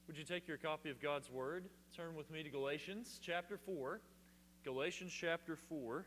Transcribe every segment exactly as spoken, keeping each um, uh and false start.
Would you take your copy of God's Word? Turn with me to Galatians chapter four. Galatians chapter four.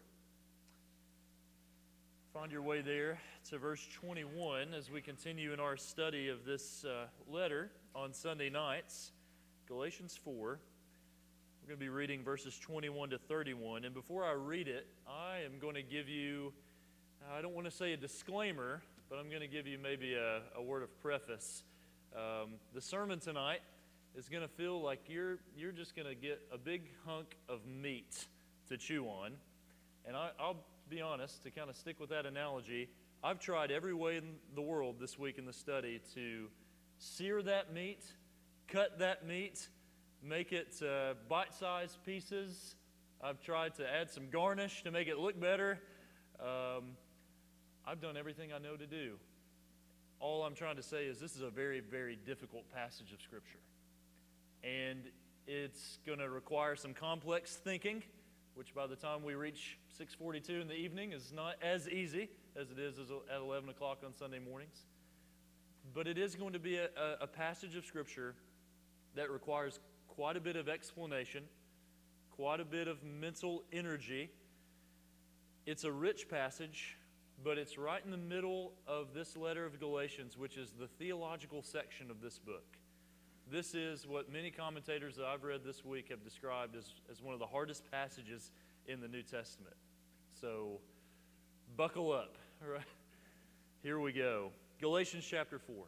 Find your way there to verse twenty-one as we continue in our study of this uh, letter on Sunday nights. Galatians four. We're going to be reading verses twenty-one to thirty-one. And before I read it, I am going to give you, I don't want to say a disclaimer, but I'm going to give you maybe a, a word of preface. Um, the sermon tonight is going to feel like you're you're just going to get a big hunk of meat to chew on. And I, I'll be honest, to kind of stick with that analogy, I've tried every way in the world this week in the study to sear that meat, cut that meat, make it uh, bite-sized pieces. I've tried to add some garnish to make it look better. Um, I've done everything I know to do. All I'm trying to say is this is a very, very difficult passage of Scripture. And it's going to require some complex thinking, which by the time we reach six forty-two in the evening is not as easy as it is at eleven o'clock on Sunday mornings. But it is going to be a, a passage of Scripture that requires quite a bit of explanation, quite a bit of mental energy. It's a rich passage, but it's right in the middle of this letter of Galatians, which is the theological section of this book. This is what many commentators that I've read this week have described as, as one of the hardest passages in the New Testament. So, buckle up. All right? Here we go. Galatians chapter four,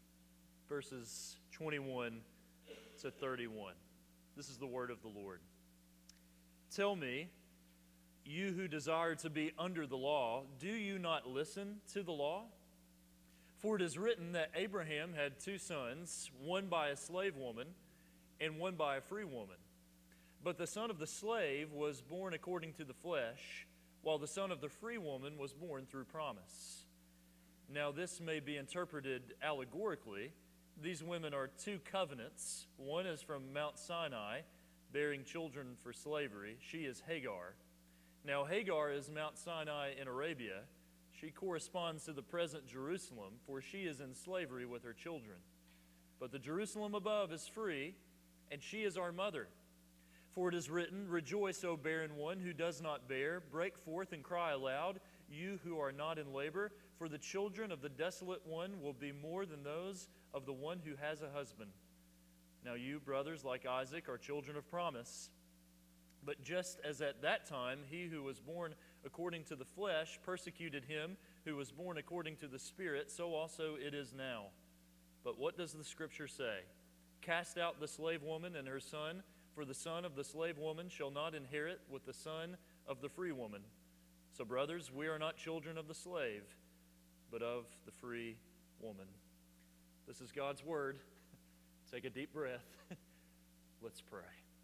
verses twenty-one to thirty-one. This is the word of the Lord. Tell me, you who desire to be under the law, do you not listen to the law? For it is written that Abraham had two sons, one by a slave woman and one by a free woman. But the son of the slave was born according to the flesh, while the son of the free woman was born through promise. Now this may be interpreted allegorically. These women are two covenants. One is from Mount Sinai, bearing children for slavery. She is Hagar. Now Hagar is Mount Sinai in Arabia. She corresponds to the present Jerusalem, for she is in slavery with her children. But the Jerusalem above is free, and she is our mother. For it is written, Rejoice, O barren one who does not bear. Break forth and cry aloud, you who are not in labor. For the children of the desolate one will be more than those of the one who has a husband. Now you, brothers, like Isaac, are children of promise. But just as at that time he who was born according to the flesh persecuted him who was born according to the Spirit, so also it is now. But what does the Scripture say? Cast out the slave woman and her son, for the son of the slave woman shall not inherit with the son of the free woman. So, brothers, we are not children of the slave, but of the free woman. This is God's word. Take a deep breath. Let's pray.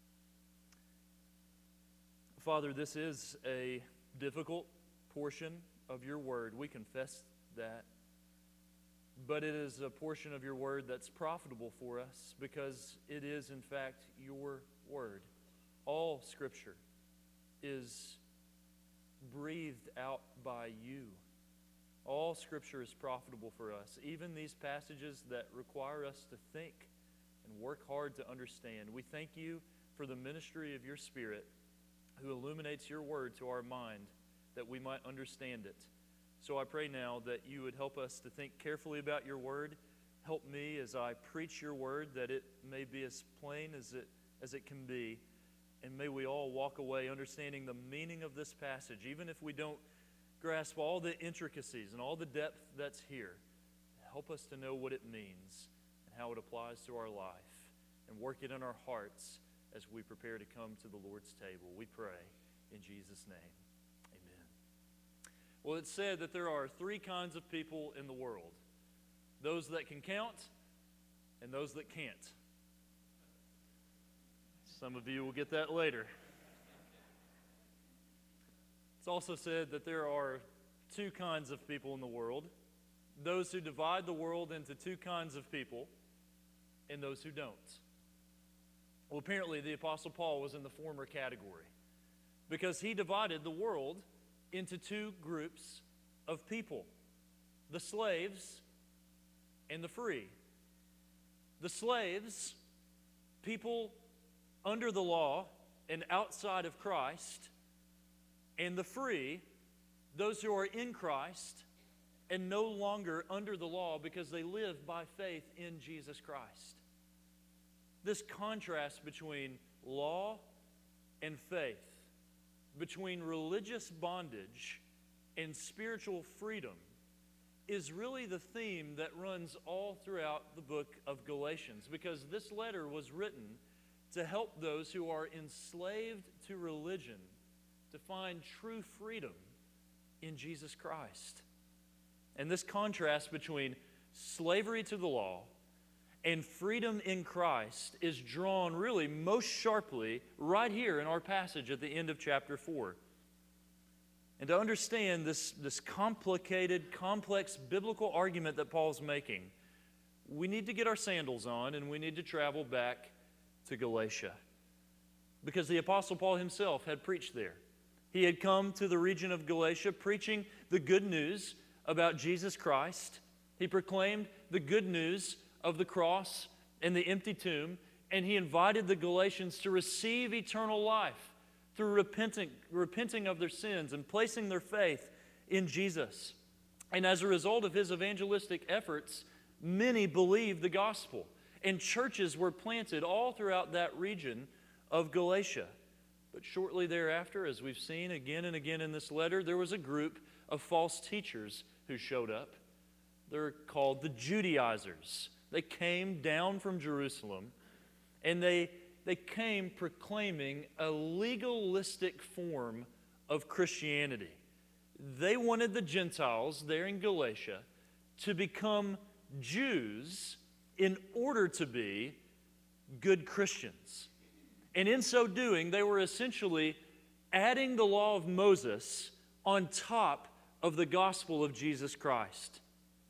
Father, this is a difficult portion of your word. We confess that. But it is a portion of your word that's profitable for us because it is, in fact, your word. All Scripture is breathed out by you. All Scripture is profitable for us, even these passages that require us to think and work hard to understand. We thank you for the ministry of your Spirit who illuminates your word to our mind that we might understand it. So I pray now that you would help us to think carefully about your word. Help me as I preach your word that it may be as plain as it, as it can be. And may we all walk away understanding the meaning of this passage, even if we don't grasp all the intricacies and all the depth that's here. Help us to know what it means and how it applies to our life, and work it in our hearts as we prepare to come to the Lord's table. We pray in Jesus' name. Amen. Well, it's said that there are three kinds of people in the world. Those that can count and those that can't. Some of you will get that later. It's also said that there are two kinds of people in the world. Those who divide the world into two kinds of people and those who don't. Well, apparently the Apostle Paul was in the former category because he divided the world into two groups of people, the slaves and the free. The slaves people under the law and outside of Christ, and the free, those who are in Christ and no longer under the law because they live by faith in Jesus Christ. This contrast between law and faith, between religious bondage and spiritual freedom, is really the theme that runs all throughout the book of Galatians, because this letter was written to help those who are enslaved to religion to find true freedom in Jesus Christ. And this contrast between slavery to the law and freedom in Christ is drawn really most sharply right here in our passage at the end of chapter four. And to understand this, this complicated, complex biblical argument that Paul's making, we need to get our sandals on and we need to travel back to Galatia. Because the Apostle Paul himself had preached there. He had come to the region of Galatia preaching the good news about Jesus Christ. He proclaimed the good news of the cross and the empty tomb, and he invited the Galatians to receive eternal life through repenting, repenting of their sins and placing their faith in Jesus. And as a result of his evangelistic efforts, many believed the gospel, and churches were planted all throughout that region of Galatia. But shortly thereafter, as we've seen again and again in this letter, there was a group of false teachers who showed up. They're called the Judaizers. They came down from Jerusalem, and they, they came proclaiming a legalistic form of Christianity. They wanted the Gentiles there in Galatia to become Jews in order to be good Christians. And in so doing, they were essentially adding the law of Moses on top of the gospel of Jesus Christ.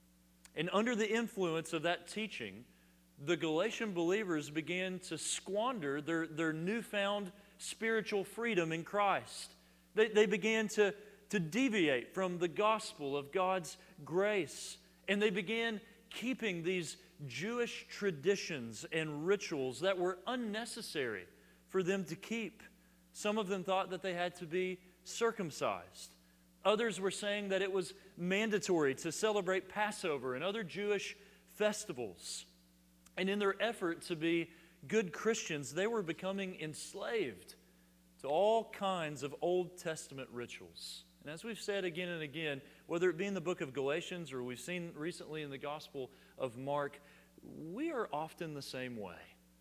And under the influence of that teaching, the Galatian believers began to squander their, their newfound spiritual freedom in Christ. They, they began to, to deviate from the gospel of God's grace. And they began keeping these Jewish traditions and rituals that were unnecessary for them to keep. Some of them thought that they had to be circumcised. Others were saying that it was mandatory to celebrate Passover and other Jewish festivals. And in their effort to be good Christians, they were becoming enslaved to all kinds of Old Testament rituals. And as we've said again and again, whether it be in the book of Galatians or we've seen recently in the Gospel of Mark, we are often the same way.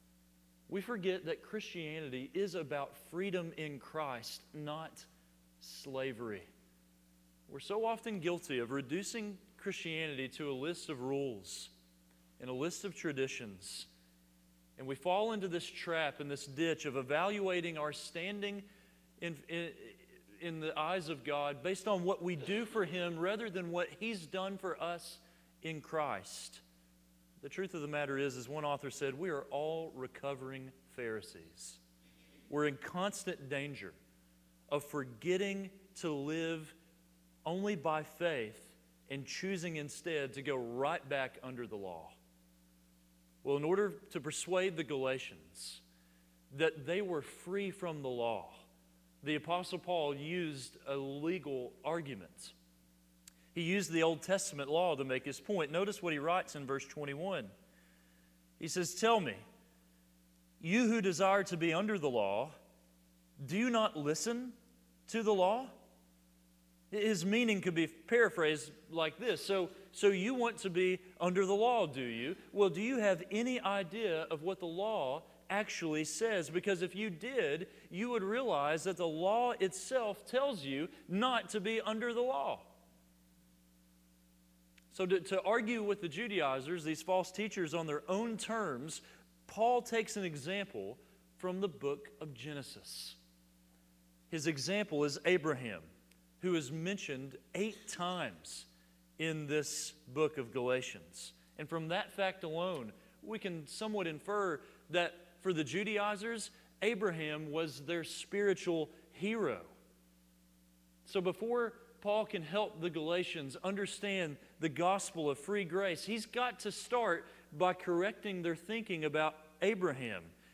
We forget that Christianity is about freedom in Christ, not slavery. We're so often guilty of reducing Christianity to a list of rules and a list of traditions. And we fall into this trap and this ditch of evaluating our standing in, in, in the eyes of God based on what we do for Him rather than what He's done for us in Christ. The truth of the matter is, as one author said, we are all recovering Pharisees. We're in constant danger of forgetting to live only by faith and choosing instead to go right back under the law. Well, in order to persuade the Galatians that they were free from the law, the Apostle Paul used a legal argument. He used the Old Testament law to make his point. Notice what he writes in verse twenty-one. He says, "Tell me, you who desire to be under the law, do you not listen to the law?" His meaning could be paraphrased like this. So, so you want to be under the law, do you? Well, do you have any idea of what the law actually says? Because if you did, you would realize that the law itself tells you not to be under the law. So to, to argue with the Judaizers, these false teachers, on their own terms, Paul takes an example from the book of Genesis. His example is Abraham, who is mentioned eight times in this book of Galatians. And from that fact alone, we can somewhat infer that for the Judaizers, Abraham was their spiritual hero. So before Paul can help the Galatians understand the gospel of free grace, he's got to start by correcting their thinking about Abraham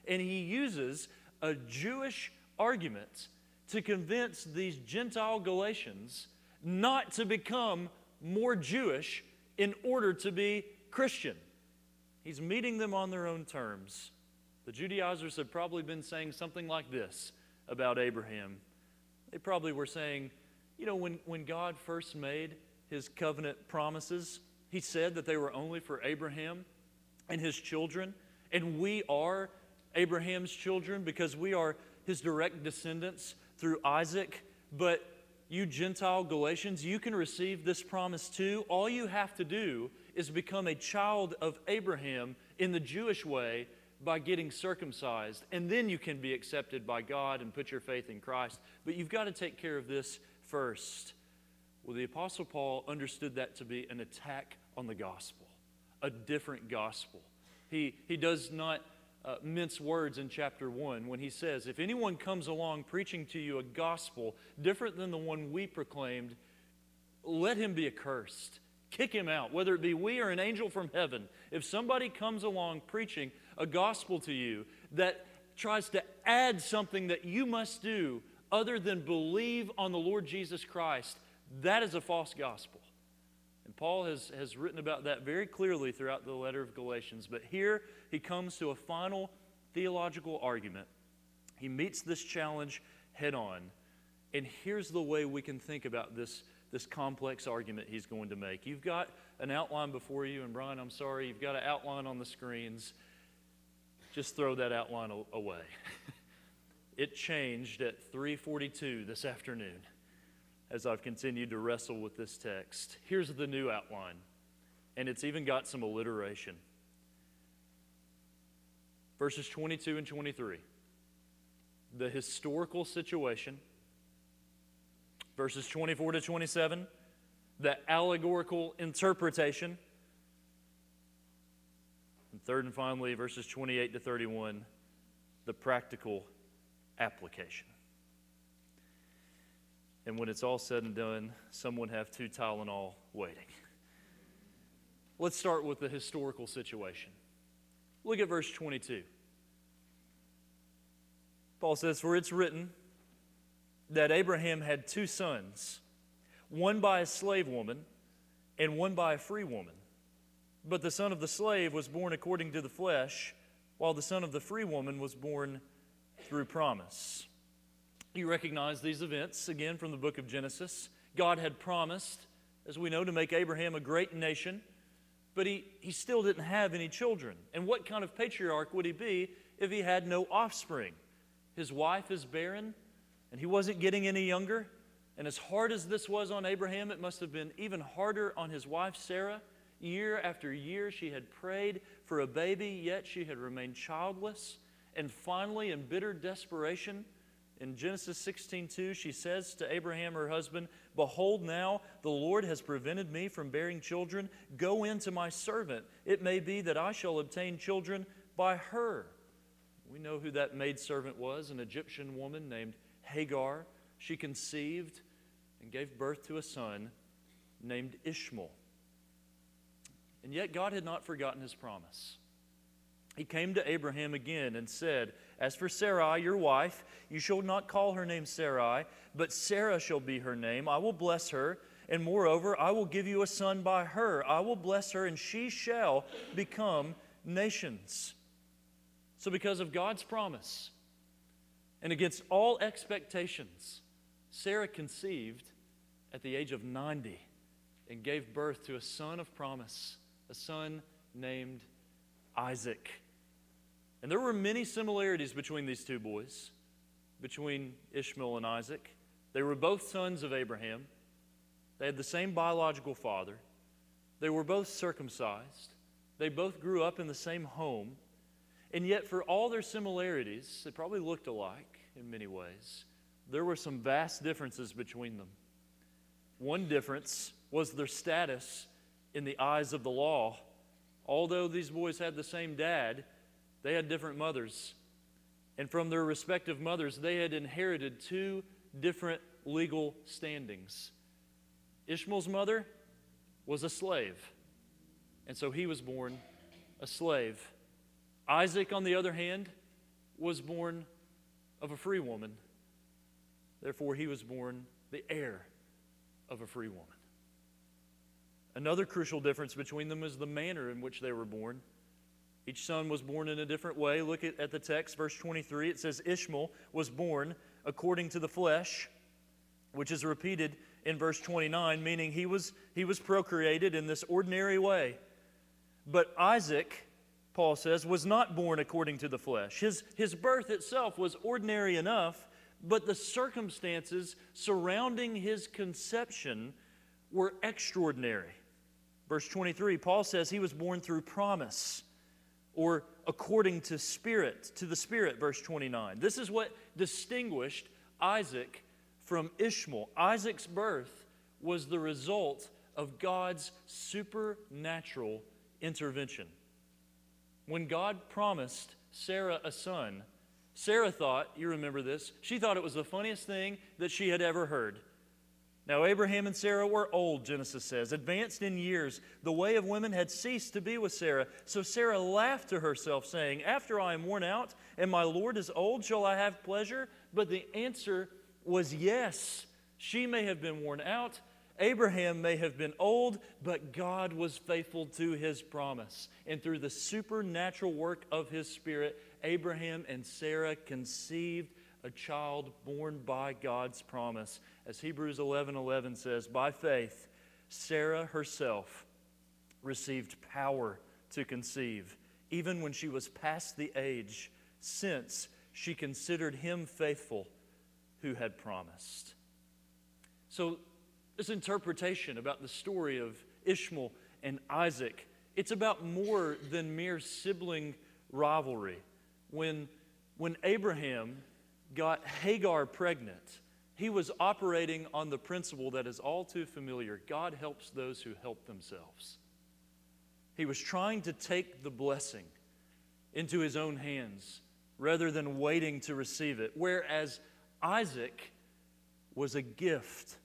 And he uses a Jewish argument to convince these Gentile Galatians not to become more Jewish in order to be Christian. He's meeting them on their own terms. The Judaizers had probably been saying something like this about Abraham. They probably were saying, you know, when, when God first made his covenant promises, he said that they were only for Abraham and his children. And we are Abraham's children because we are his direct descendants through Isaac. But you Gentile Galatians, you can receive this promise too. All you have to do is become a child of Abraham in the Jewish way by getting circumcised. And then you can be accepted by God and put your faith in Christ. But you've got to take care of this first. Well, the Apostle Paul understood that to be an attack on the gospel, a different gospel. He, he does not uh, mince words in chapter one when he says, if anyone comes along preaching to you a gospel different than the one we proclaimed, let him be accursed. Kick him out, whether it be we or an angel from heaven. If somebody comes along preaching a gospel to you that tries to add something that you must do other than believe on the Lord Jesus Christ, that is a false gospel. And Paul has, has written about that very clearly throughout the letter of Galatians. But here he comes to a final theological argument. He meets this challenge head on. And here's the way we can think about this, this complex argument he's going to make. You've got an outline before you, and Brian, I'm sorry, you've got an outline on the screens. Just throw that outline away. It changed at three forty-two this afternoon as I've continued to wrestle with this text. Here's the new outline, and it's even got some alliteration. Verses twenty-two and twenty-three. The historical situation. Verses twenty-four to twenty-seven. The allegorical interpretation. And third and finally, verses twenty-eight to thirty-one, the practical application. And when it's all said and done, someone have two Tylenol waiting. Let's start with the historical situation. Look at verse twenty-two. Paul says, for it's written that Abraham had two sons, one by a slave woman and one by a free woman. But the son of the slave was born according to the flesh, while the son of the free woman was born through promise. You recognize these events, again, from the book of Genesis. God had promised, as we know, to make Abraham a great nation, but he, he still didn't have any children. And what kind of patriarch would he be if he had no offspring? His wife is barren, and he wasn't getting any younger. And as hard as this was on Abraham, it must have been even harder on his wife, Sarah. Year after year, she had prayed for a baby, yet she had remained childless. And finally, in bitter desperation, in Genesis sixteen two, she says to Abraham, her husband, behold, now the Lord has prevented me from bearing children. Go in to my servant. It may be that I shall obtain children by her. We know who that maidservant was, an Egyptian woman named Hagar. She conceived and gave birth to a son named Ishmael. And yet God had not forgotten his promise. He came to Abraham again and said, as for Sarai, your wife, you shall not call her name Sarai, but Sarah shall be her name. I will bless her, and moreover, I will give you a son by her. I will bless her, and she shall become nations. So because of God's promise, and against all expectations, Sarah conceived at the age of ninety and gave birth to a son of promise, a son named Isaac. And there were many similarities between these two boys, between Ishmael and Isaac. They were both sons of Abraham. They had the same biological father. They were both circumcised. They both grew up in the same home. And yet, for all their similarities, they probably looked alike in many ways. There were some vast differences between them. One difference was their status in the eyes of the law. Although these boys had the same dad, they had different mothers. And from their respective mothers, they had inherited two different legal standings. Ishmael's mother was a slave, and so he was born a slave. Isaac, on the other hand, was born of a free woman. Therefore, he was born the heir of a free woman. Another crucial difference between them is the manner in which they were born. Each son was born in a different way. Look at, at the text, verse twenty-three. It says, Ishmael was born according to the flesh, which is repeated in verse twenty-nine, meaning he was, he was procreated in this ordinary way. But Isaac, Paul says, was not born according to the flesh. His, his birth itself was ordinary enough, but the circumstances surrounding his conception were extraordinary. Verse twenty-three, Paul says he was born through promise, or according to spirit, to the Spirit, verse twenty-nine. This is what distinguished Isaac from Ishmael. Isaac's birth was the result of God's supernatural intervention. When God promised Sarah a son, Sarah thought, you remember this, she thought it was the funniest thing that she had ever heard. Now, Abraham and Sarah were old, Genesis says, advanced in years. The way of women had ceased to be with Sarah. So Sarah laughed to herself, saying, after I am worn out and my Lord is old, shall I have pleasure? But the answer was yes. She may have been worn out, Abraham may have been old, but God was faithful to His promise. And through the supernatural work of His Spirit, Abraham and Sarah conceived a child born by God's promise. As Hebrews eleven eleven says, by faith, Sarah herself received power to conceive, even when she was past the age, since she considered him faithful who had promised. So, this interpretation about the story of Ishmael and Isaac, it's about more than mere sibling rivalry. When, when Abraham got Hagar pregnant, he was operating on the principle that is all too familiar. God helps those who help themselves. He was trying to take the blessing into his own hands rather than waiting to receive it, whereas Isaac was a gift.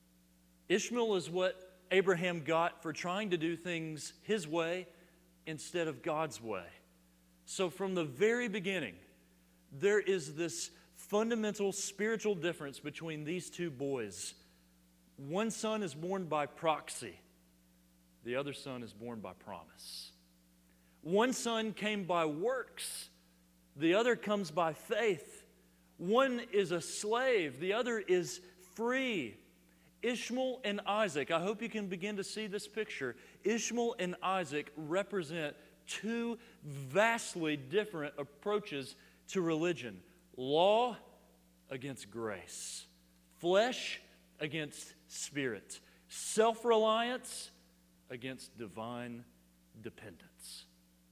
Ishmael is what Abraham got for trying to do things his way instead of God's way. So from the very beginning, there is this fundamental spiritual difference between these two boys. One son is born by proxy. The other son is born by promise. One son came by works. The other comes by faith. One is a slave. The other is free. Ishmael and Isaac, I hope you can begin to see this picture. Ishmael and Isaac represent two vastly different approaches to religion. Law against grace. Flesh against spirit. Self-reliance against divine dependence.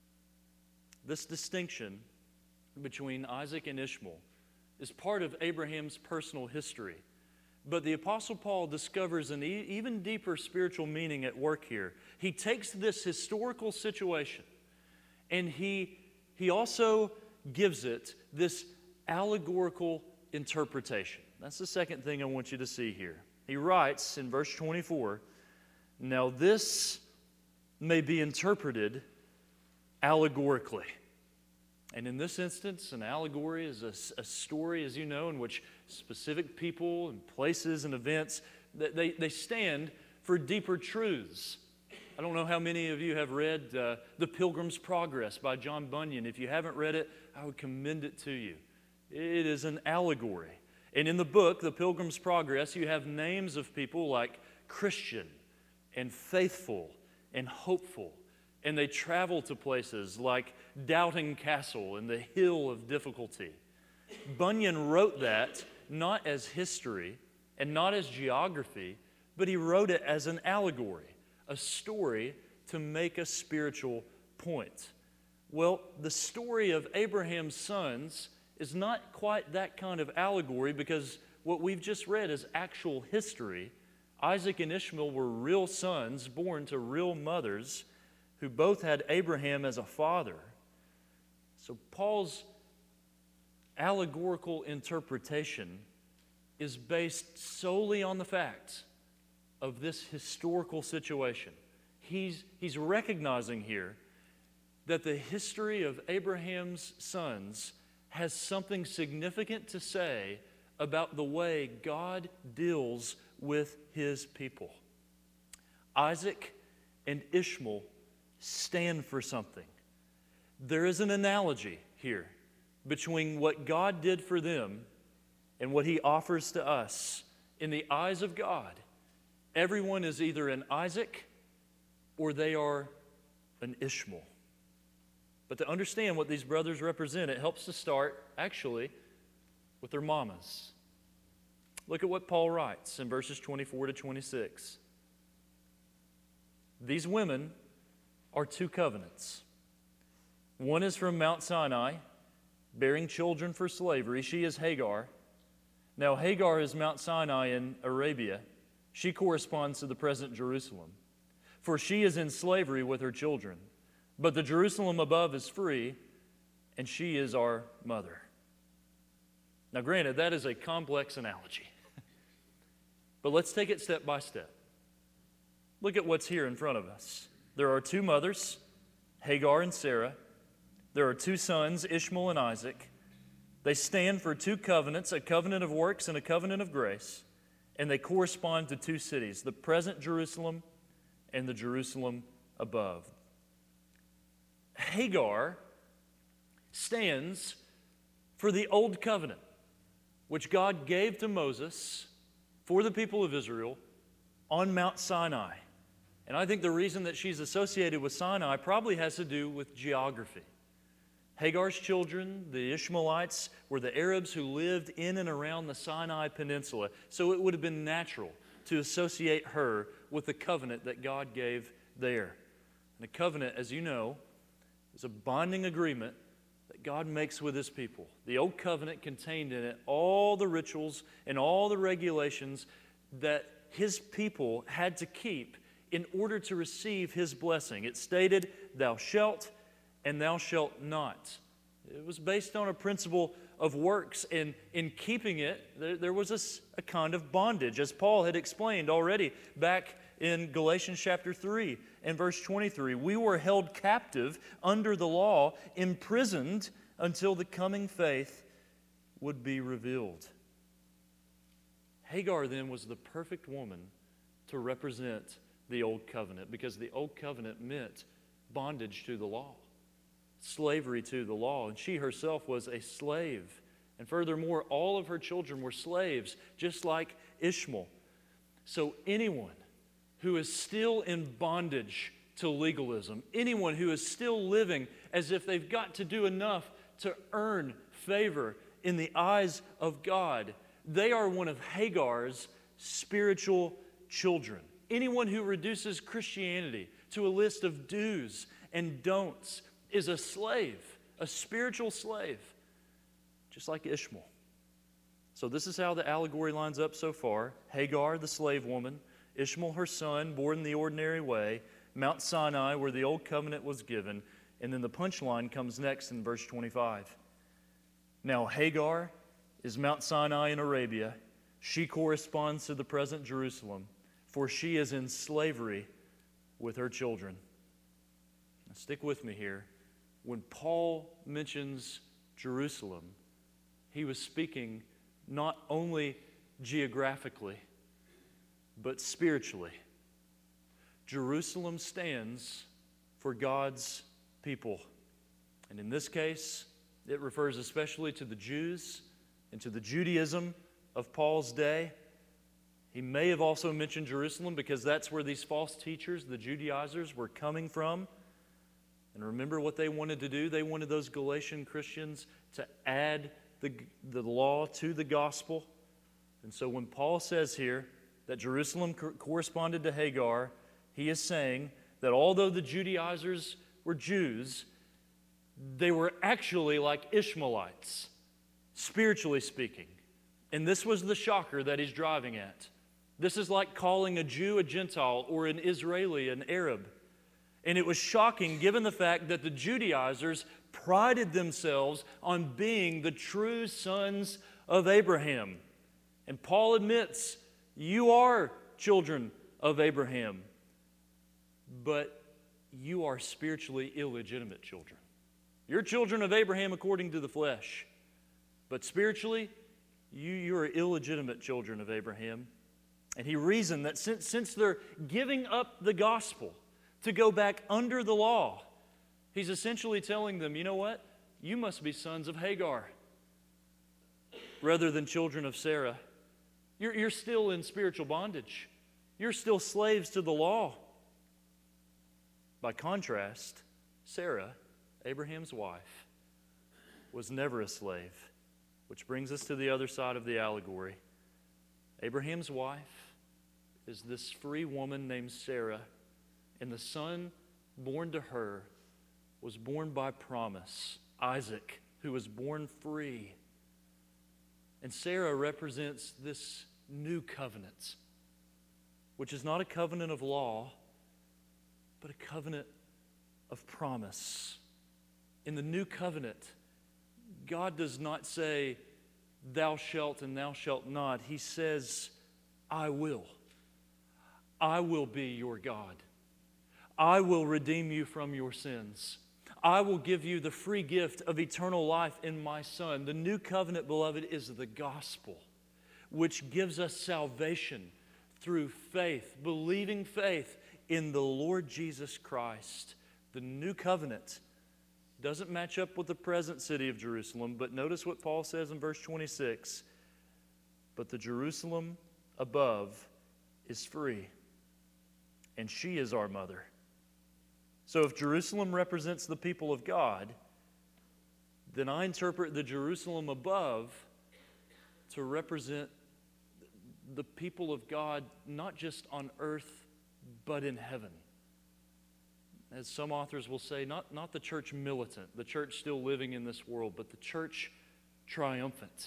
This distinction between Isaac and Ishmael is part of Abraham's personal history. But the Apostle Paul discovers an e- even deeper spiritual meaning at work here. He takes this historical situation and he, he also gives it this allegorical interpretation. That's the second thing I want you to see here. He writes in verse twenty-four, now this may be interpreted allegorically. And in this instance, an allegory is a, a story, as you know, in which specific people and places and events, they, they stand for deeper truths. I don't know how many of you have read uh, The Pilgrim's Progress by John Bunyan. If you haven't read it, I would commend it to you. It is an allegory. And in the book, The Pilgrim's Progress, you have names of people like Christian and faithful and hopeful. And they travel to places like Doubting Castle and the Hill of Difficulty. Bunyan wrote that not as history and not as geography, but he wrote it as an allegory, a story to make a spiritual point. Well, the story of Abraham's sons is not quite that kind of allegory, because what we've just read is actual history. Isaac and Ishmael were real sons born to real mothers who both had Abraham as a father. So Paul's allegorical interpretation is based solely on the facts of this historical situation. He's, he's recognizing here that the history of Abraham's sons has something significant to say about the way God deals with His people. Isaac and Ishmael stand for something. There is an analogy here between what God did for them and what He offers to us. In the eyes of God, everyone is either an Isaac or they are an Ishmael. But to understand what these brothers represent, it helps to start, actually, with their mamas. Look at what Paul writes in verses twenty-four to twenty-six. These women are two covenants. One is from Mount Sinai, bearing children for slavery. She is Hagar. Now Hagar is Mount Sinai in Arabia. She corresponds to the present Jerusalem. For she is in slavery with her children. But the Jerusalem above is free, and she is our mother. Now granted, that is a complex analogy. But let's take it step by step. Look at what's here in front of us. There are two mothers, Hagar and Sarah. There are two sons, Ishmael and Isaac. They stand for two covenants, a covenant of works and a covenant of grace, and they correspond to two cities, the present Jerusalem and the Jerusalem above. Hagar stands for the old covenant, which God gave to Moses for the people of Israel on Mount Sinai. And I think the reason that she's associated with Sinai probably has to do with geography. Hagar's children, the Ishmaelites, were the Arabs who lived in and around the Sinai Peninsula. So it would have been natural to associate her with the covenant that God gave there. And a covenant, as you know, is a binding agreement that God makes with His people. The Old Covenant contained in it all the rituals and all the regulations that His people had to keep in order to receive His blessing. It stated, "Thou shalt and thou shalt not." It was based on a principle of works, and in keeping it, there, there was a, a kind of bondage, as Paul had explained already back in Galatians chapter three and verse twenty-three. We were held captive under the law, imprisoned until the coming faith would be revealed. Hagar then was the perfect woman to represent the Old Covenant, because the Old Covenant meant bondage to the law, slavery to the law, and she herself was a slave. And furthermore, all of her children were slaves, just like Ishmael. So anyone who is still in bondage to legalism, anyone who is still living as if they've got to do enough to earn favor in the eyes of God, they are one of Hagar's spiritual children. Anyone who reduces Christianity to a list of do's and don'ts is a slave, a spiritual slave, just like Ishmael. So this is how the allegory lines up so far. Hagar, the slave woman, Ishmael, her son, born the ordinary way, Mount Sinai, where the Old Covenant was given, and then the punchline comes next in verse twenty-five. Now Hagar is Mount Sinai in Arabia. She corresponds to the present Jerusalem, for she is in slavery with her children. Now stick with me here. When Paul mentions Jerusalem, he was speaking not only geographically, but spiritually. Jerusalem stands for God's people. And in this case, it refers especially to the Jews and to the Judaism of Paul's day. He may have also mentioned Jerusalem because that's where these false teachers, the Judaizers, were coming from. And remember what they wanted to do? They wanted those Galatian Christians to add the, the law to the gospel. And so when Paul says here that Jerusalem co- corresponded to Hagar, he is saying that although the Judaizers were Jews, they were actually like Ishmaelites, spiritually speaking. And this was the shocker that he's driving at. This is like calling a Jew a Gentile or an Israeli an Arab. And it was shocking given the fact that the Judaizers prided themselves on being the true sons of Abraham. And Paul admits, you are children of Abraham, but you are spiritually illegitimate children. You're children of Abraham according to the flesh, But spiritually, you, you are illegitimate children of Abraham. And he reasoned that since, since they're giving up the gospel to go back under the law, he's essentially telling them, you know what? You must be sons of Hagar rather than children of Sarah. You're, you're still in spiritual bondage. You're still slaves to the law. By contrast, Sarah, Abraham's wife, was never a slave, which brings us to the other side of the allegory. Abraham's wife is this free woman named Sarah, and the son born to her was born by promise, Isaac, who was born free. And Sarah represents this new covenant, which is not a covenant of law, but a covenant of promise. In the new covenant, God does not say, thou shalt and thou shalt not. He says, I will. I will be your God. I will redeem you from your sins. I will give you the free gift of eternal life in my Son. The new covenant, beloved, is the gospel, which gives us salvation through faith, believing faith in the Lord Jesus Christ. The new covenant doesn't match up with the present city of Jerusalem, but notice what Paul says in verse twenty-six. But the Jerusalem above is free, and she is our mother. So if Jerusalem represents the people of God, then I interpret the Jerusalem above to represent the people of God, not just on earth, but in heaven. As some authors will say, not, not the church militant, the church still living in this world, but the church triumphant.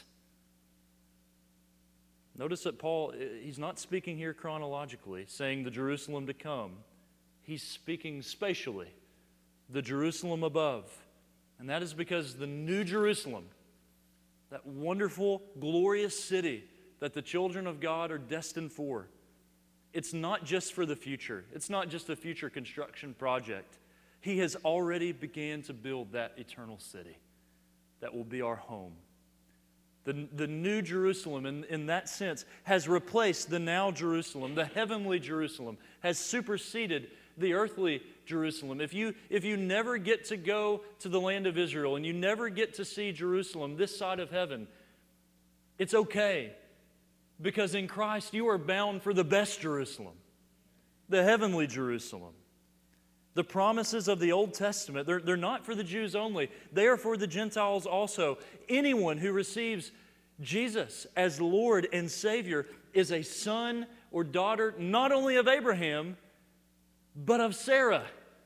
Notice that Paul, he's not speaking here chronologically, saying the Jerusalem to come. He's speaking spatially, the Jerusalem above. And that is because the new Jerusalem, that wonderful, glorious city that the children of God are destined for, it's not just for the future. It's not just a future construction project. He has already began to build that eternal city that will be our home. The, the new Jerusalem, in, in that sense, has replaced the now Jerusalem. The heavenly Jerusalem has superseded the earthly Jerusalem. If you, if you never get to go to the land of Israel and you never get to see Jerusalem this side of heaven, it's okay. Because in Christ you are bound for the best Jerusalem, the heavenly Jerusalem. The promises of the Old Testament, they're, they're not for the Jews only. They are for the Gentiles also. Anyone who receives Jesus as Lord and Savior is a son or daughter not only of Abraham, but of Sarah.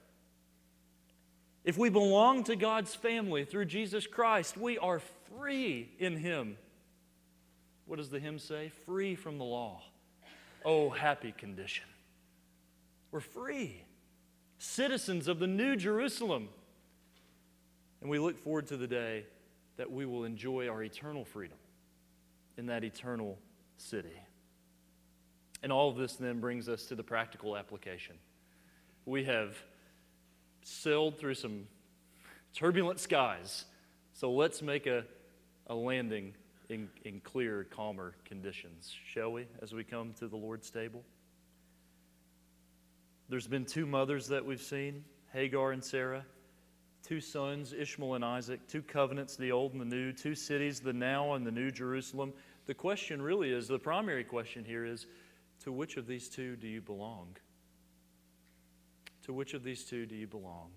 If we belong to God's family through Jesus Christ, we are free in Him. What does the hymn say? Free from the law. Oh, happy condition. We're free. Citizens of the new Jerusalem. And we look forward to the day that we will enjoy our eternal freedom in that eternal city. And all of this then brings us to the practical application. We have sailed through some turbulent skies, so let's make a, a landing In, in clear, calmer conditions, shall we, as we come to the Lord's table? There's been two mothers that we've seen, Hagar and Sarah, two sons, Ishmael and Isaac, two covenants, the old and the new, two cities, the now and the new Jerusalem. The question really is, the primary question here is, to which of these two do you belong? To which of these two do you belong?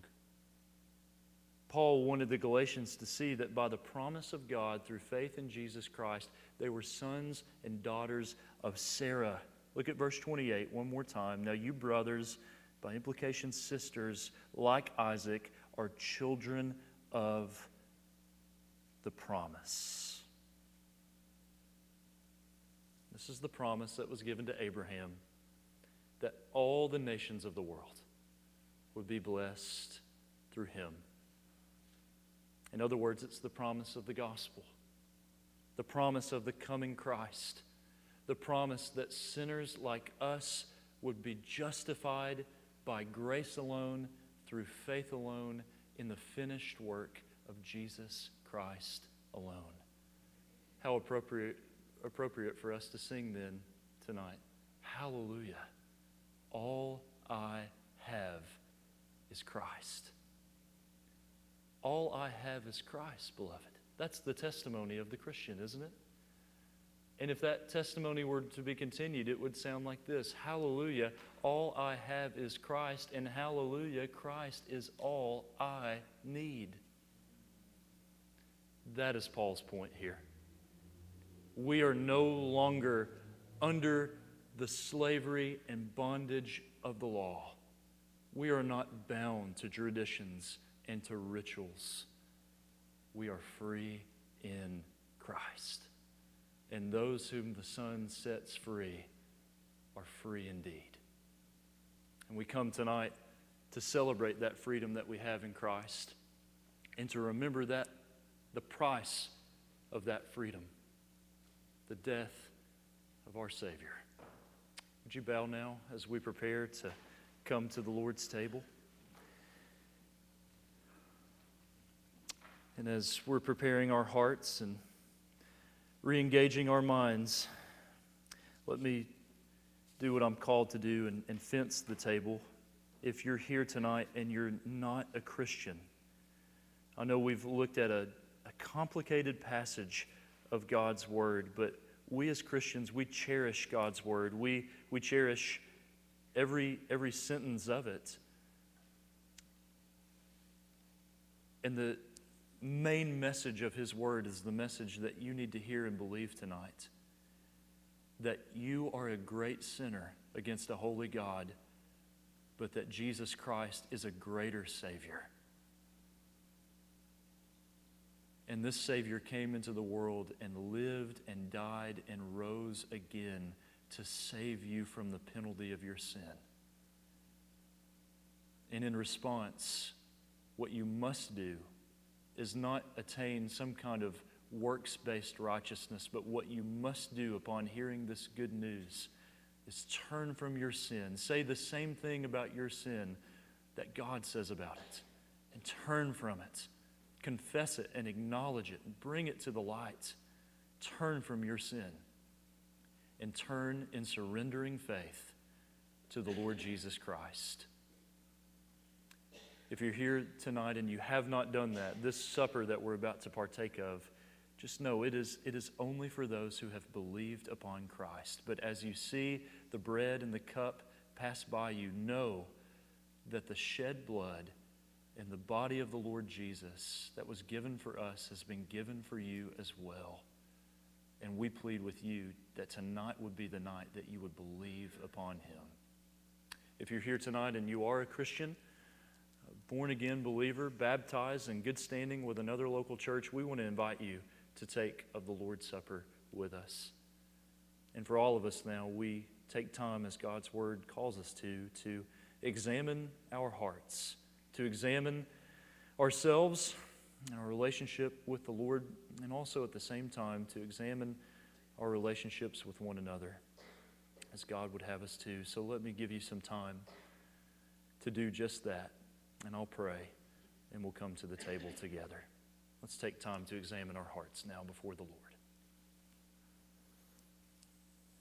Paul wanted the Galatians to see that by the promise of God through faith in Jesus Christ, they were sons and daughters of Sarah. Look at verse twenty-eight one more time. Now you brothers, by implication sisters, like Isaac, are children of the promise. This is the promise that was given to Abraham, that all the nations of the world would be blessed through him. In other words, it's the promise of the gospel, the promise of the coming Christ, the promise that sinners like us would be justified by grace alone, through faith alone, in the finished work of Jesus Christ alone. how appropriate appropriate for us to sing then tonight. Hallelujah. All I have is Christ. All I have is Christ, beloved. That's the testimony of the Christian, isn't it? And if that testimony were to be continued, it would sound like this. Hallelujah, all I have is Christ, and hallelujah, Christ is all I need. That is Paul's point here. We are no longer under the slavery and bondage of the law. We are not bound to traditions and to rituals. We are free in Christ. And those whom the Son sets free are free indeed. And we come tonight to celebrate that freedom that we have in Christ and to remember that the price of that freedom, the death of our Savior. Would you bow now as we prepare to come to the Lord's table? And as we're preparing our hearts and re-engaging our minds, let me do what I'm called to do and, and fence the table. If you're here tonight and you're not a Christian, I know we've looked at a, a complicated passage of God's Word, but we as Christians, we cherish God's Word. We, we cherish every, every sentence of it. And the main message of His Word is the message that you need to hear and believe tonight. That you are a great sinner against a holy God, but that Jesus Christ is a greater Savior. And this Savior came into the world and lived and died and rose again to save you from the penalty of your sin. And in response, what you must do is not attain some kind of works-based righteousness, but what you must do upon hearing this good news is turn from your sin. Say the same thing about your sin that God says about it, and turn from it. Confess it and acknowledge it and bring it to the light. Turn from your sin and turn in surrendering faith to the Lord Jesus Christ. If you're here tonight and you have not done that, this supper that we're about to partake of, just know it is, it is only for those who have believed upon Christ. But as you see the bread and the cup pass by you, know that the shed blood and the body of the Lord Jesus that was given for us has been given for you as well. And we plead with you that tonight would be the night that you would believe upon Him. If you're here tonight and you are a Christian, born-again believer, baptized in good standing with another local church, we want to invite you to take of the Lord's Supper with us. And for all of us now, we take time, as God's Word calls us to, to examine our hearts, to examine ourselves and our relationship with the Lord, and also at the same time to examine our relationships with one another, as God would have us to. So let me give you some time to do just that. And I'll pray, and we'll come to the table together. Let's take time to examine our hearts now before the Lord.